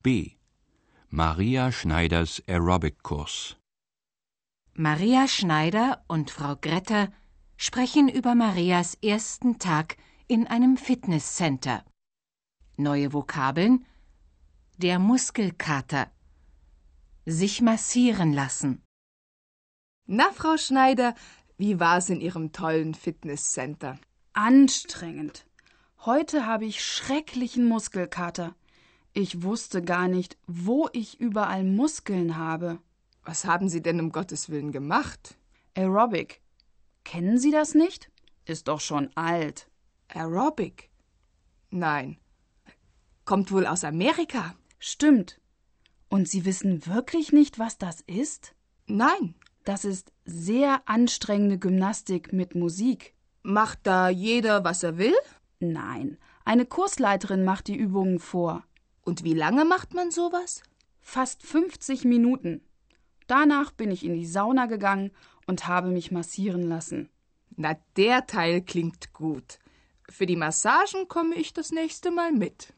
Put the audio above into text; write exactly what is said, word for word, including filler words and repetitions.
B. Maria Schneiders Aerobic-Kurs. Maria Schneider und Frau Gretter sprechen über Marias ersten Tag in einem Fitnesscenter. Neue Vokabeln: der Muskelkater, sich massieren lassen. Na, Frau Schneider, wie war's in Ihrem tollen Fitnesscenter? Anstrengend. Heute habe ich schrecklichen Muskelkater. Ich wusste gar nicht, wo ich überall Muskeln habe. Was haben Sie denn um Gottes Willen gemacht? Aerobic. Kennen Sie das nicht? Ist doch schon alt. Aerobic? Nein. Kommt wohl aus Amerika? Stimmt. Und Sie wissen wirklich nicht, was das ist? Nein. Das ist sehr anstrengende Gymnastik mit Musik. Macht da jeder, was er will? Nein, eine Kursleiterin macht die Übungen vor. Und wie lange macht man sowas? Fast fünfzig Minuten. Danach bin ich in die Sauna gegangen und habe mich massieren lassen. Na, der Teil klingt gut. Für die Massagen komme ich das nächste Mal mit.